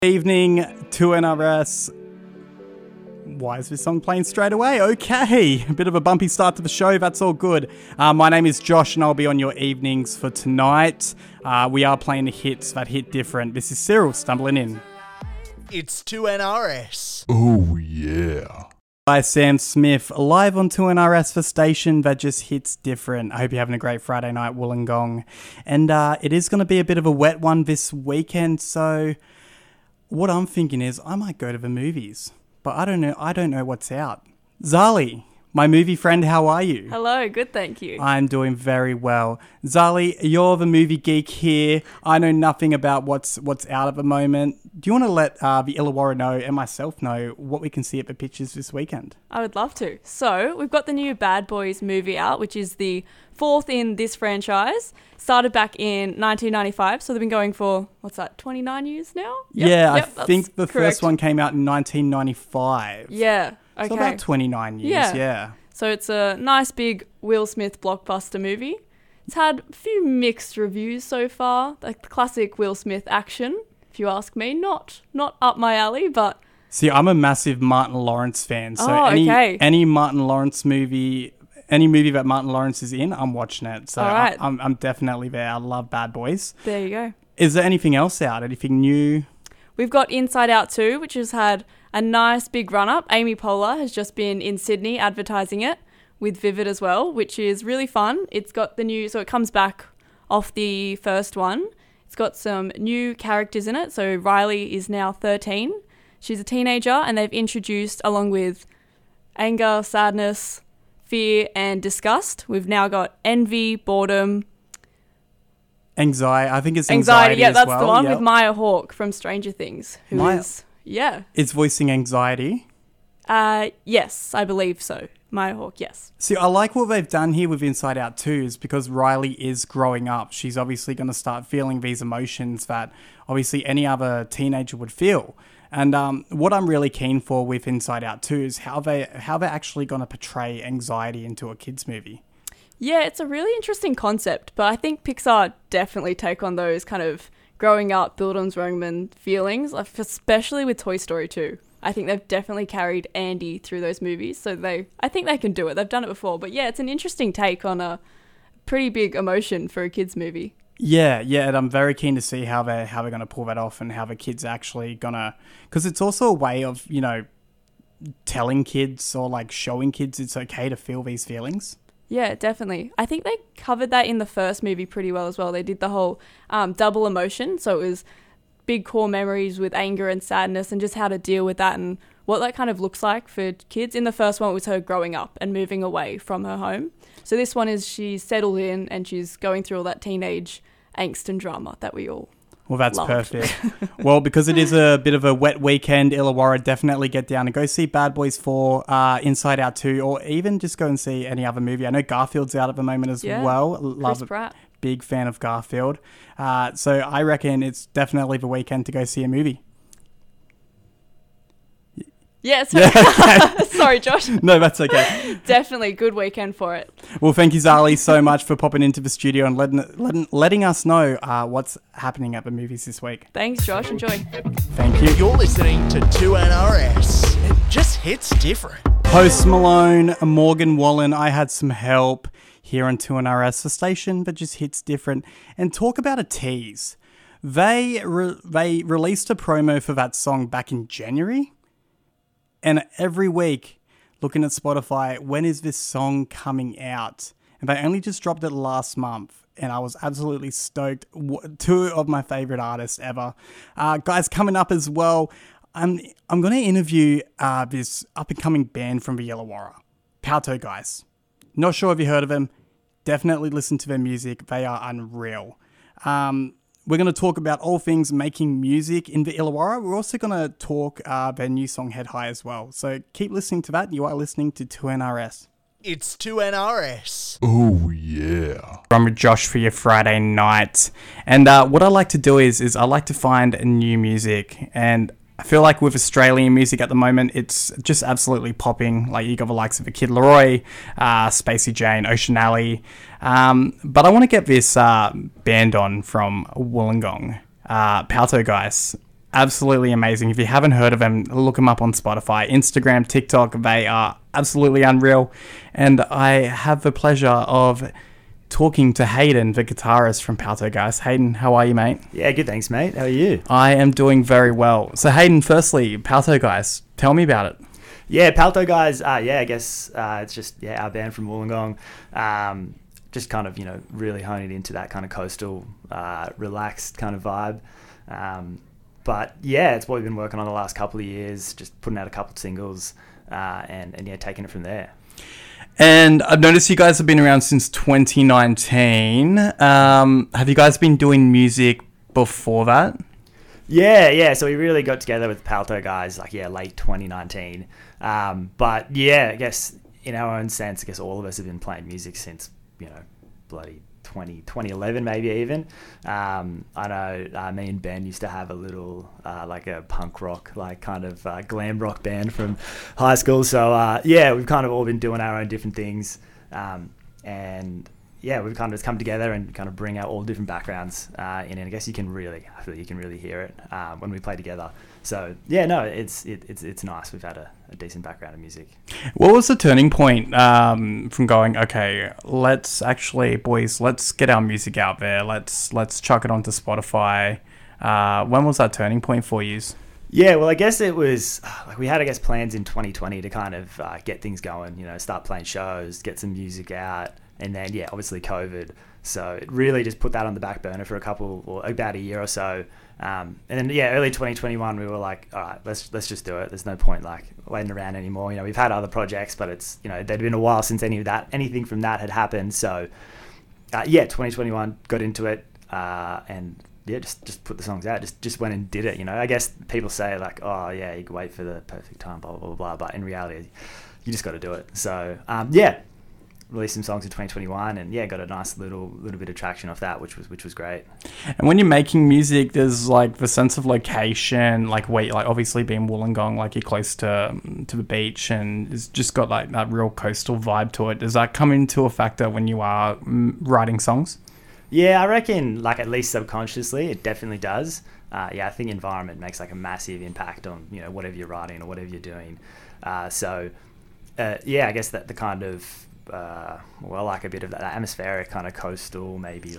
Evening to NRS. Why is this song playing straight away? Okay, a bit of a bumpy start to the show. That's all good. My name is Josh and I'll be on your evenings for tonight. We are playing the hits that hit different. This is Cyril stumbling in. It's 2NRS. Oh, yeah. By Sam Smith, live on 2NRS for station that just hits different. I hope you're having a great Friday night, Wollongong. And it is going to be a bit of a wet one this weekend, so what I'm thinking is I might go to the movies. But I don't know what's out. Zali, my movie friend, how are you? Hello, good, thank you. I'm doing very well. Zali, you're the movie geek here. I know nothing about what's out at the moment. Do you want to let the Illawarra know and myself know what we can see at the pictures this weekend? I would love to. So, we've got the new Bad Boys movie out, which is the fourth in this franchise. Started back in 1995, so they've been going for, 29 years now? I think the first one came out in 1995. Yeah, okay. So about 29 years, yeah. So it's a nice big Will Smith blockbuster movie. It's had a few mixed reviews so far, like the classic Will Smith action, if you ask me. Not up my alley, but... See, I'm a massive Martin Lawrence fan, so okay. any Martin Lawrence movie... Any movie that Martin Lawrence is in, I'm watching it. So right. I'm definitely there. I love Bad Boys. There you go. Is there anything else out? Anything new? We've got Inside Out 2, which has had a nice big run-up. Amy Poehler has just been in Sydney advertising it with Vivid as well, which is really fun. It's got the new... So it comes back off the first one. It's got some new characters in it. So Riley is now 13. She's a teenager, and they've introduced, along with anger, sadness, fear and disgust, we've now got envy, boredom, anxiety. I think it's anxiety. Yeah, that's well. the one with Maya Hawke from Stranger Things, who is voicing anxiety. Yes, I believe so. Maya Hawke, yes. See, I like what they've done here with Inside Out 2 is because Riley is growing up. She's obviously going to start feeling these emotions that obviously any other teenager would feel. And what I'm really keen for with Inside Out 2 is how they're actually going to portray anxiety into a kids' movie. Yeah, it's a really interesting concept, but I think Pixar definitely take on those kind of growing up Bildungsroman feelings, especially with Toy Story 2. I think they've definitely carried Andy through those movies, so I think they can do it. They've done it before, but yeah, it's an interesting take on a pretty big emotion for a kids' movie. Yeah, and I'm very keen to see how they're going to pull that off and how the kids actually gonna, because it's also a way of, telling kids or like showing kids it's okay to feel these feelings. Yeah, definitely. I think they covered that in the first movie pretty well as well. They did the whole double emotion, so it was big core memories with anger and sadness and just how to deal with that and what that kind of looks like for kids. In the first one, it was her growing up and moving away from her home. So this one is she's settled in and she's going through all that teenage angst and drama that we all Well, that's loved. Perfect. Well, because it is a bit of a wet weekend, Illawarra, definitely get down and go see Bad Boys 4, Inside Out 2, or even just go and see any other movie. I know Garfield's out at the moment as well. Love Chris Pratt. Big fan of Garfield. So I reckon it's definitely the weekend to go see a movie. Yeah, sorry, Josh. No, that's okay. Definitely good weekend for it. Well, thank you, Zali, so much for popping into the studio and letting us know what's happening at the movies this week. Thanks, Josh. Enjoy. Thank you. You're listening to 2NRS. It just hits different. Post Malone, Morgan Wallen, I had some help here on 2NRS, the station that just hits different. And talk about a tease. They released a promo for that song back in January. And every week, looking at Spotify, when is this song coming out? And they only just dropped it last month. And I was absolutely stoked. Two of my favorite artists ever. Guys, coming up as well, I'm going to interview this up-and-coming band from the Illawarra, Pauto Guys. Not sure if you heard of them. Definitely listen to their music. They are unreal. We're going to talk about all things making music in the Illawarra. We're also going to talk their new song Head High as well. So keep listening to that. You are listening to 2NRS. It's 2NRS. Oh, yeah. I'm with Josh for your Friday night. And what I like to do is I like to find new music. And I feel like with Australian music at the moment, it's just absolutely popping. Like you got the likes of a Kid Laroi, Spacey Jane, Ocean Alley. But I want to get this band on from Wollongong, Pauto Guys. absolutely amazing. If you haven't heard of them, look them up on Spotify, Instagram, TikTok. They are absolutely unreal. And I have the pleasure of talking to Hayden, the guitarist from Paltogeist. Hayden, how are you, mate? Yeah, good, thanks, mate. How are you? I am doing very well. So Hayden, firstly, Paltogeist, tell me about it. Yeah, Paltogeist, I guess it's just our band from Wollongong. Just kind of, really honing into that kind of coastal, relaxed kind of vibe. But yeah, it's what we've been working on the last couple of years, just putting out a couple of singles and taking it from there. And I've noticed you guys have been around since 2019. Have you guys been doing music before that? Yeah. So we really got together with Paltogeist, late 2019. But yeah, I guess in our own sense, I guess all of us have been playing music since, bloody 2011 maybe even. I know me and Ben used to have a little a punk rock kind of glam rock band from high school, so we've kind of all been doing our own different things, and we've kind of come together and kind of bring out all different backgrounds in, and I guess I feel you can really hear it when we play together. So it's nice. We've had a decent background in music. What was the turning point from going, okay, let's get our music out there. Let's chuck it onto Spotify. When was that turning point for you? Yeah, well, I guess it was we had plans in 2020 to kind of get things going. Start playing shows, get some music out, and then obviously COVID. So it really just put that on the back burner for about a year or so. And then early 2021 we were like, all right, let's just do it. There's no point waiting around anymore. We've had other projects, but it's there'd been a while since anything from that had happened. So 2021 got into it, and just put the songs out. Just went and did it. I guess people say you can wait for the perfect time, blah blah blah blah. But in reality, you just got to do it. So released some songs in 2021 and got a nice little bit of traction off that, which was great. And when you're making music, there's the sense of location, where obviously being Wollongong, you're close to the beach, and it's just got that real coastal vibe to it. Does that come into a factor when you are writing songs? Yeah, I reckon at least subconsciously it definitely does. I think environment makes a massive impact on whatever you're writing or whatever you're doing. I guess that the kind of a bit of that atmospheric kind of coastal, maybe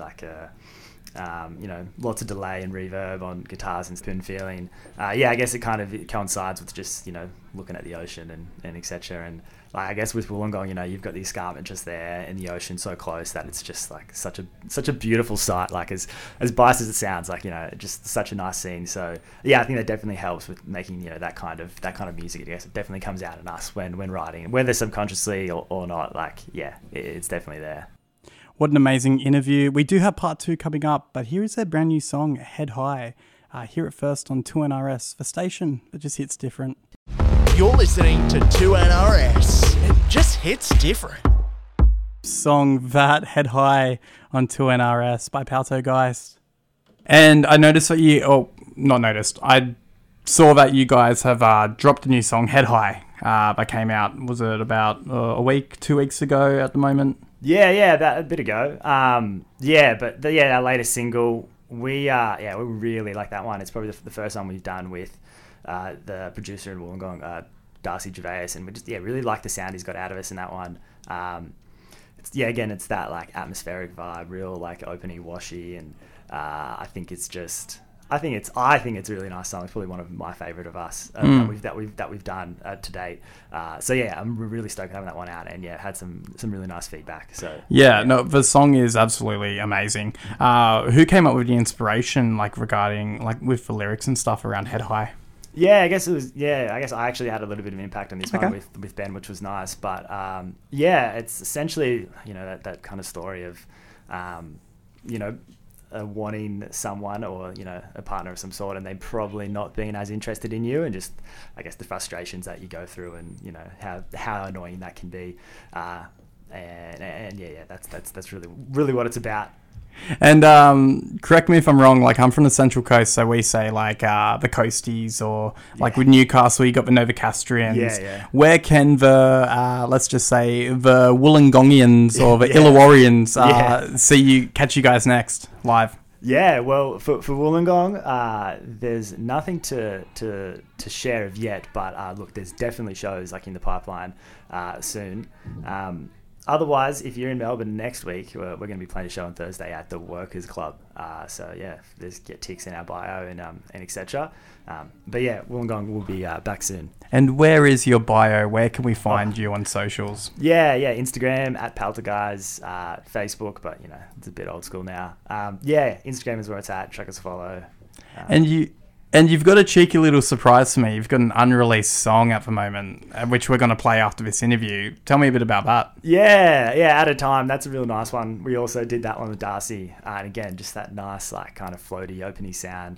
lots of delay and reverb on guitars and spoon feeling. I guess it coincides with just looking at the ocean and etc. And I guess with Wollongong, you've got the escarpment just there and the ocean so close that it's just such a beautiful sight. As biased as it sounds, just such a nice scene. So I think that definitely helps with making that kind of music. I guess it definitely comes out in us when writing, whether subconsciously or not. It's definitely there. What an amazing interview. We do have part 2 coming up, but here is their brand new song, Head High. Hear it first on 2NRS, the station that just hits different. You're listening to 2NRS. It just hits different. Song that, Head High, on 2NRS by Paltogeist. And I noticed that I saw that you guys have dropped a new song, Head High. That came out, was it about a week, 2 weeks ago at the moment? Yeah, about a bit ago. Our latest single, we really like that one. It's probably the first one we've done with the producer in Wollongong, Darcy Gervais, and we just really like the sound he's got out of us in that one. It's that atmospheric vibe, real opening washy, and I think it's a really nice song. It's probably one of my favorite of us that we've done to date. I'm really stoked having that one out, and had some really nice feedback. So the song is absolutely amazing. Who came up with the inspiration regarding with the lyrics and stuff around Head High? I guess it was. I guess I actually had a little bit of impact on this one with Ben, which was nice. But it's essentially that kind of story of wanting someone or a partner of some sort, and they probably not being as interested in you, and just I guess the frustrations that you go through, and how annoying that can be. That's really what it's about. And correct me if I'm wrong, I'm from the Central Coast, so we say the Coasties, or with Newcastle you got the Novocastrians. Where can the let's just say the Wollongongians or the Illawarrians catch you guys next live? Yeah, well, for Wollongong, there's nothing to share of yet, but look, there's definitely shows like in the pipeline soon. Otherwise, if you're in Melbourne next week, we're going to be playing a show on Thursday at the Workers Club. So yeah, there's get ticks in our bio and etc. But yeah, Wollongong will be back soon. And where is your bio? Where can we find you on socials? Yeah, Instagram at Palterguys, Facebook, but it's a bit old school now. Yeah, Instagram is where it's at. Check us a follow. And you've got a cheeky little surprise for me. You've got an unreleased song at the moment, which we're going to play after this interview. Tell me a bit about that. Yeah, At a Time. That's a real nice one. We also did that one with Darcy. And again, just that nice, like, kind of floaty, openy sound.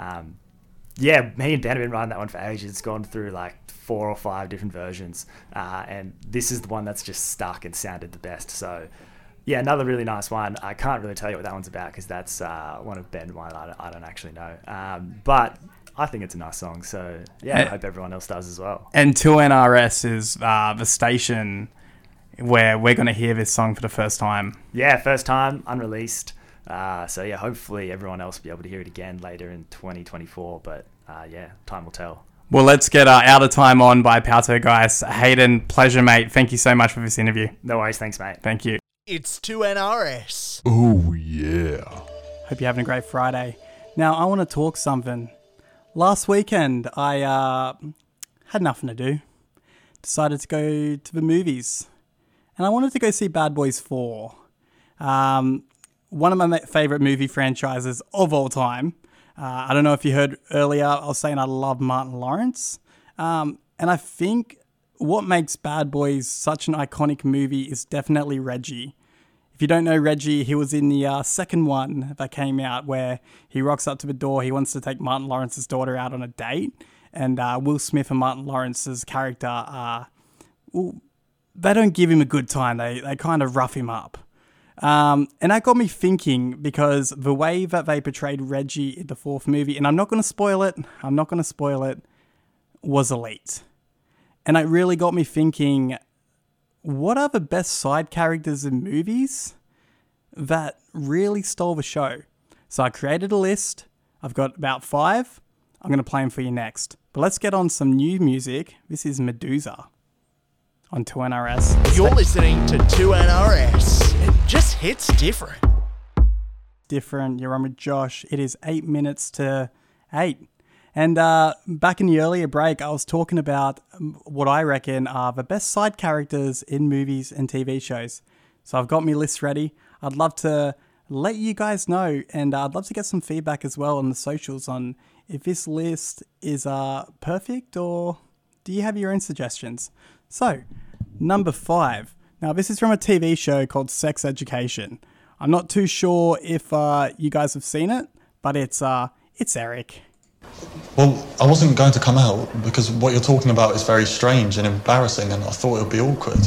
Yeah, me and Ben have been writing that one for ages. It's gone through like 4 or 5 different versions. And this is the one that's just stuck and sounded the best. So, yeah, another really nice one. I can't really tell you what that one's about because that's one of Ben's one I don't actually know. But I think it's a nice song. So, yeah, I hope everyone else does as well. And 2NRS is the station where we're going to hear this song for the first time. Yeah, first time, unreleased. So, yeah, hopefully everyone else will be able to hear it again later in 2024. But, yeah, time will tell. Well, let's get Out of Time on by Palterguys. Hayden, pleasure, mate. Thank you so much for this interview. No worries. Thanks, mate. Thank you. It's 2NRS. Oh, yeah. Hope you're having a great Friday. Now, I want to talk something. Last weekend, I had nothing to do. Decided to go to the movies. And I wanted to go see Bad Boys 4. One of my favourite movie franchises of all time. I don't know if you heard earlier, I was saying I love Martin Lawrence. And I think what makes Bad Boys such an iconic movie is definitely Reggie. If you don't know Reggie, he was in the second one that came out where he rocks up to the door. He wants to take Martin Lawrence's daughter out on a date. And Will Smith and Martin Lawrence's character, they don't give him a good time. They kind of rough him up. And that got me thinking because the way that they portrayed Reggie in the fourth movie, and I'm not going to spoil it, was elite. And it really got me thinking, what are the best side characters in movies that really stole the show? So I created a list. I've got about 5. I'm going to play them for you next. But let's get on some new music. This is Medusa on 2NRS. You're listening to 2NRS. It just hits different. Different. You're on with Josh. It is 8 minutes to 8. And back in the earlier break, I was talking about what I reckon are the best side characters in movies and TV shows. So I've got my list ready. I'd love to let you guys know, and I'd love to get some feedback as well on the socials on if this list is perfect or do you have your own suggestions? So, number 5. Now, this is from a TV show called Sex Education. I'm not too sure if you guys have seen it, but it's Eric. Well, I wasn't going to come out because what you're talking about is very strange and embarrassing, and I thought it would be awkward.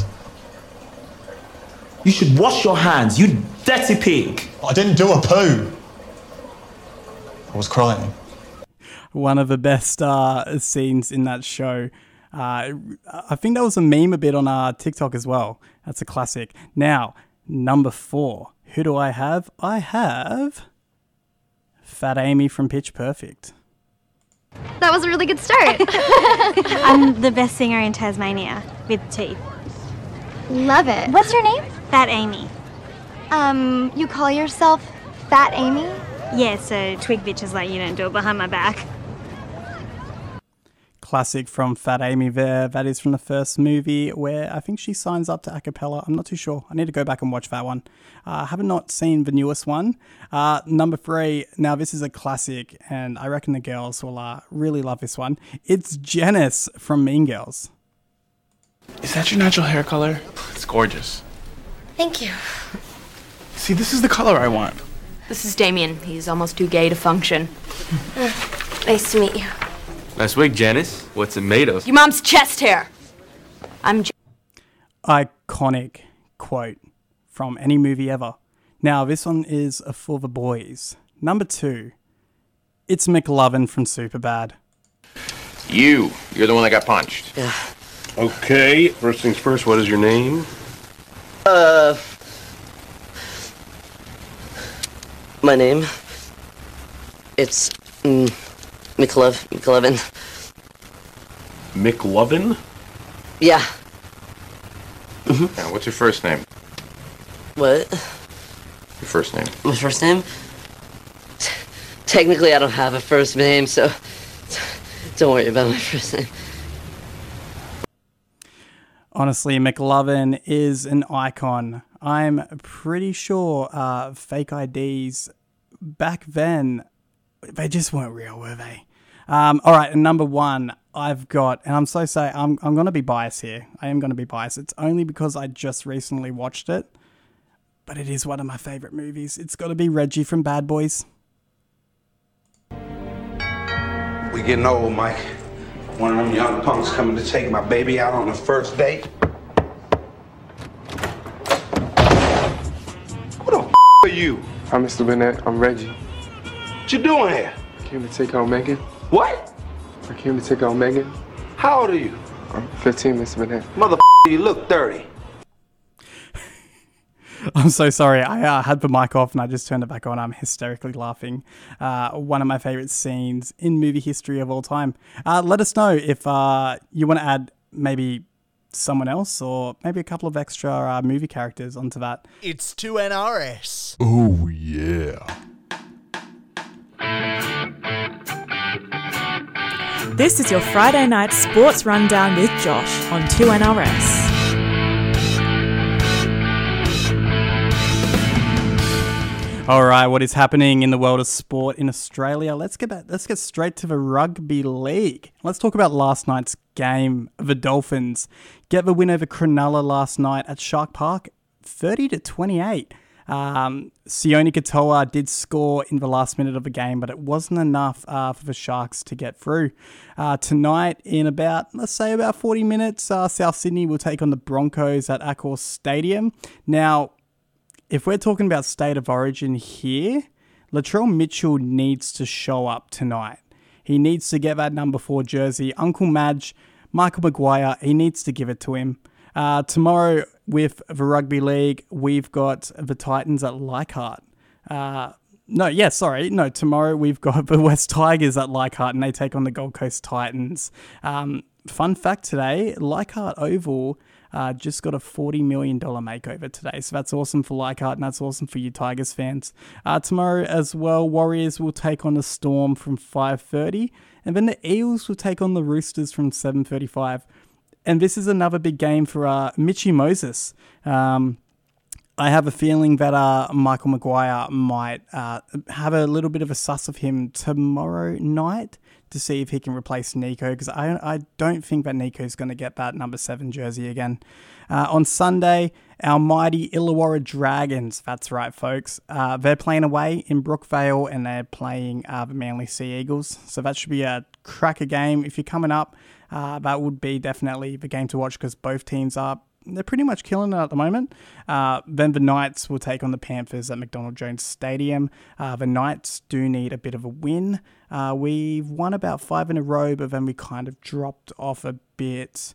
You should wash your hands, you dirty pig. I didn't do a poo. I was crying. One of the best scenes in that show. I think that was a meme a bit on TikTok as well. That's a classic. Now, number 4. Who do I have? I have Fat Amy from Pitch Perfect. That was a really good start. I'm the best singer in Tasmania, with teeth. Love it. What's your name? Fat Amy. You call yourself Fat Amy? Yeah, so twig bitches like you don't do it behind my back. Classic from Fat Amy there. That is from the first movie where I think she signs up to a cappella. I'm not too sure. I need to go back and watch that one. I have not seen the newest one. Number 3. Now, this is a classic, and I reckon the girls will really love this one. It's Janice from Mean Girls. Is that your natural hair color? It's gorgeous. Thank you. See, this is the color I want. This is Damien. He's almost too gay to function. Nice to meet you. Nice wig, Janice. What's it made of? Your mom's chest hair. Iconic quote from any movie ever. Now, this one is for the boys. Number 2. It's McLovin from Superbad. You're the one that got punched. Yeah. Okay, first things first, what is your name? My name It's McLovin. McLovin? Yeah. Yeah, what's your first name? What? Your first name. My first name? Technically, I don't have a first name, so don't worry about my first name. Honestly, McLovin is an icon. I'm pretty sure fake IDs back then, they just weren't real, were they? All right, and number one, I've got, and I'm so sorry, I'm going to be biased here. I am going to be biased. It's only because I just recently watched it, but it is one of my favorite movies. It's got to be Reggie from Bad Boys. We getting old, Mike. One of them young punks coming to take my baby out on the first date. Who the f*** are you? I'm Mr. Burnett. I'm Reggie. What you doing here? I came to take on Megan. What? I came to take on Megan. How old are you? I'm 15, Mr. Burnett. Mother you look 30. I'm so sorry. I had the mic off and I just turned it back on. I'm hysterically laughing. One of my favorite scenes in movie history of all time. Let us know if you want to add maybe someone else or maybe a couple of extra movie characters onto that. It's 2NRS. Oh, yeah. This is your Friday night sports rundown with Josh on 2NRS. All right, what is happening in the world of sport in Australia? Let's get straight to the rugby league. Let's talk about last night's game. The Dolphins get the win over Cronulla last night at Shark Park, 30-28. Sione Katoa did score in the last minute of the game, but it wasn't enough for the Sharks to get through. Tonight, in about 40 minutes, South Sydney will take on the Broncos at Accor Stadium. Now, if we're talking about state of origin here, Latrell Mitchell needs to show up tonight. He needs to get that number 4 jersey. Uncle Madge, Michael Maguire, he needs to give it to him. Tomorrow with the Rugby League, we've got the Titans at Leichhardt. Tomorrow we've got the West Tigers at Leichhardt and they take on the Gold Coast Titans. Fun fact today, Leichhardt Oval just got a $40 million makeover today. So that's awesome for Leichhardt and that's awesome for you Tigers fans. Tomorrow as well, Warriors will take on the Storm from 5:30 and then the Eels will take on the Roosters from 7:35. And this is another big game for Mitchie Moses. I have a feeling that Michael Maguire might have a little bit of a suss of him tomorrow night to see if he can replace Nico, because I don't think that Nico's going to get that number 7 jersey again. On Sunday, our mighty Illawarra Dragons, that's right folks, they're playing away in Brookvale and they're playing the Manly Sea Eagles. So that should be a cracker game. If you're coming up, that would be definitely the game to watch because both teams they're pretty much killing it at the moment. Then the Knights will take on the Panthers at McDonald Jones Stadium. The Knights do need a bit of a win. We've won about 5 in a row, but then we kind of dropped off a bit.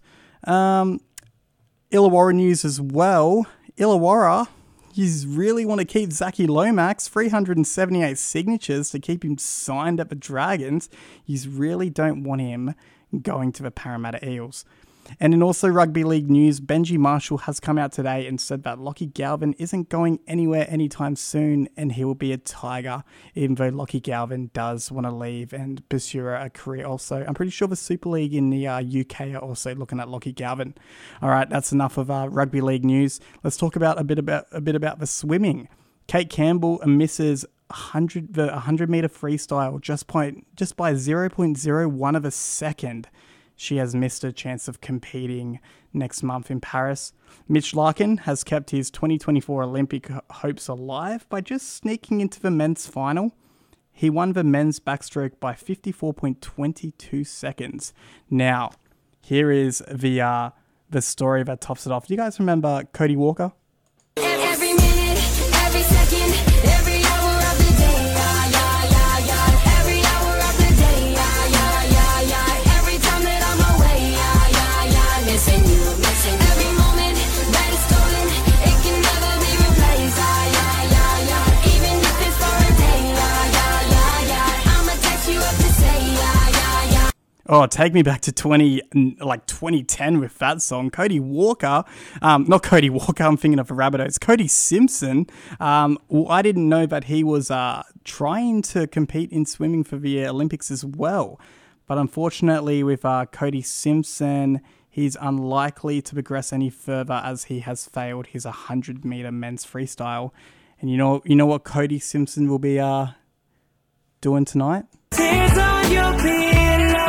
Illawarra news as well. Illawarra, you really want to keep Zachy Lomax, 378 signatures to keep him signed at the Dragons. You really don't want him going to the Parramatta Eels. And in also rugby league news, Benji Marshall has come out today and said that Lockie Galvin isn't going anywhere anytime soon and he will be a Tiger, even though Lockie Galvin does want to leave and pursue a career also. I'm pretty sure the Super League in the UK are also looking at Lockie Galvin. All right, that's enough of rugby league news. Let's talk about a bit about the swimming. Kate Campbell misses 100-meter freestyle just by 0.01 of a second. She has missed a chance of competing next month in Paris. Mitch Larkin has kept his 2024 Olympic hopes alive by just sneaking into the men's final. He won the men's backstroke by 54.22 seconds. Now, here is the story that tops it off. Do you guys remember Cody Walker? Every minute, every second, every hour of the day, every hour of the day, every time that I'm away, missing you, missing every moment that is stolen, it can never be replaced, even if it's for a day, I'm Oh, take me back to 2010 with that song. Cody Walker, not Cody Walker, I'm thinking of a Rabbitohs. Cody Simpson. I didn't know that he was trying to compete in swimming for the Olympics as well. But unfortunately with Cody Simpson, he's unlikely to progress any further as he has failed his 100-meter men's freestyle. And you know what Cody Simpson will be doing tonight? Tears on your pillow.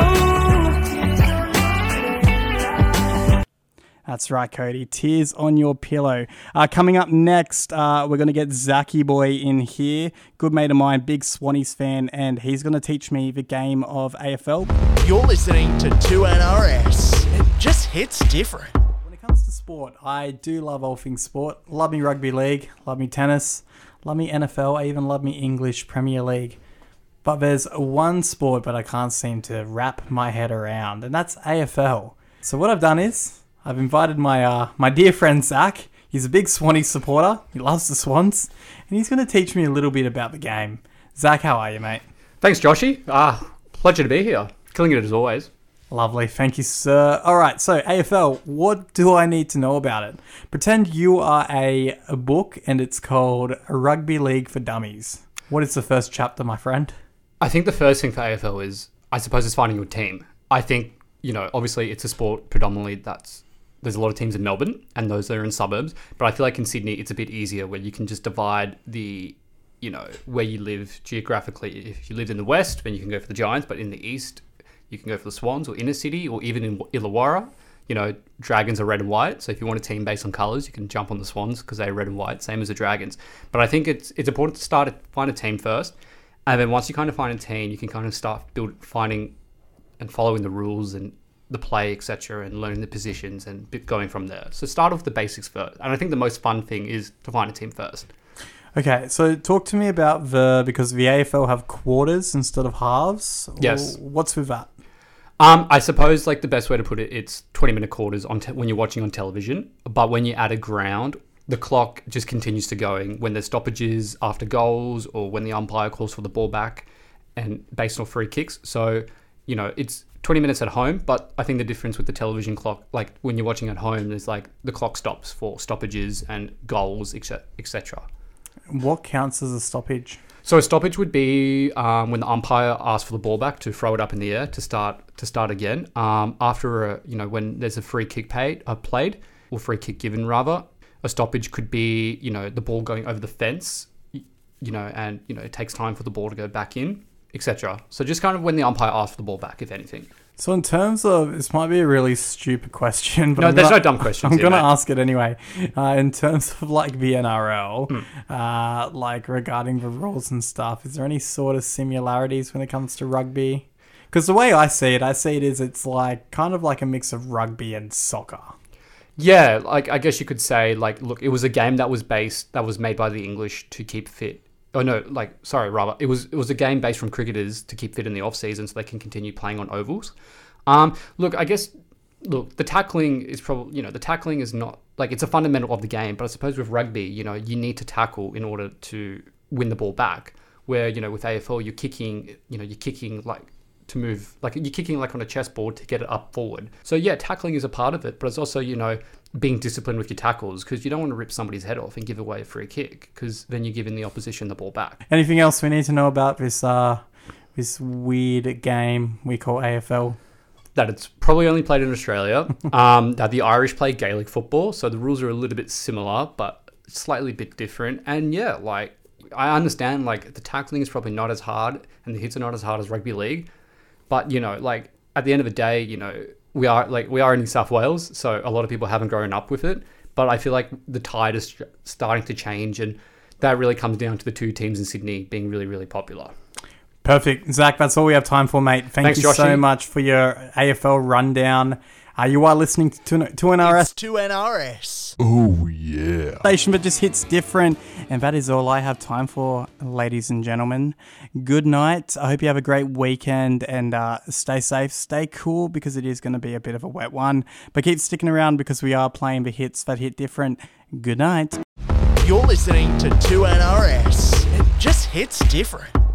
That's right, Cody. Tears on your pillow. Coming up next, we're going to get Zachy Boy in here. Good mate of mine, big Swannies fan, and he's going to teach me the game of AFL. You're listening to 2NRS. It just hits different. When it comes to sport, I do love all things sport. Love me rugby league, love me tennis, love me NFL, I even love me English Premier League. But there's one sport that I can't seem to wrap my head around, and that's AFL. So what I've done is I've invited my dear friend Zach. He's a big Swannies supporter. He loves the Swans, and he's going to teach me a little bit about the game. Zach, how are you, mate? Thanks, Joshy. Pleasure to be here. Killing it as always. Lovely. Thank you, sir. All right, so AFL, what do I need to know about it? Pretend you are a book, and it's called Rugby League for Dummies. What is the first chapter, my friend? I think the first thing for AFL is, I suppose, is finding your team. I think, obviously it's a sport predominantly there's a lot of teams in Melbourne and those that are in suburbs, but I feel like in Sydney it's a bit easier where you can just divide the, where you live geographically. If you lived in the west, then you can go for the Giants, but in the east, you can go for the Swans or inner city, or even in Illawarra, Dragons are red and white. So if you want a team based on colours, you can jump on the Swans because they're red and white, same as the Dragons. But I think it's important to find a team first. And then once you kind of find a team, you can kind of start finding and following the rules and the play, etc., and learning the positions and going from there. So start off the basics first. And I think the most fun thing is to find a team first. Okay, so talk to me about because the AFL have quarters instead of halves. Yes. What's with that? I suppose the best way to put it, it's 20-minute quarters when you're watching on television. But when you add a ground, the clock just continues to going when there's stoppages after goals or when the umpire calls for the ball back and based on free kicks. So, it's 20 minutes at home, but I think the difference with the television clock, when you're watching at home, is the clock stops for stoppages and goals, etc. What counts as a stoppage? So a stoppage would be when the umpire asks for the ball back to throw it up in the air to start again. After when there's a free kick played or free kick given rather, a stoppage could be the ball going over the fence, and it takes time for the ball to go back in, etc. So just kind of when the umpire asks for the ball back, if anything. So in terms of, this might be a really stupid question, but there's no dumb questions. I'm going to ask it anyway. In terms of the NRL, regarding the rules and stuff, is there any sort of similarities when it comes to rugby? Because the way I see it is it's kind of like a mix of rugby and soccer. Yeah, I guess you could say, look, it was a game that was made by the English to keep fit. Oh no, it was a game based from cricketers to keep fit in the off season so they can continue playing on ovals. The tackling is probably, the tackling is not, it's a fundamental of the game, but I suppose with rugby, you need to tackle in order to win the ball back. Where, with AFL, you're kicking to move, you're kicking on a chessboard to get it up forward. So yeah, tackling is a part of it, but it's also, being disciplined with your tackles, because you don't want to rip somebody's head off and give away a free kick, because then you're giving the opposition the ball back. Anything else we need to know about this weird game we call AFL? That it's probably only played in Australia. That the Irish play Gaelic football, so the rules are a little bit similar, but slightly bit different. And yeah, I understand the tackling is probably not as hard and the hits are not as hard as rugby league, but at the end of the day, we are in New South Wales, so a lot of people haven't grown up with it. But I feel like the tide is starting to change, and that really comes down to the two teams in Sydney being really, really popular. Perfect. Zach, that's all we have time for, mate. Thanks, you so much for your AFL rundown. You are listening to 2NRS. It's 2NRS. Oh, yeah. Station, but just hits different. And that is all I have time for, ladies and gentlemen. Good night. I hope you have a great weekend and stay safe, stay cool, because it is going to be a bit of a wet one. But keep sticking around because we are playing the hits that hit different. Good night. You're listening to 2NRS. It just hits different.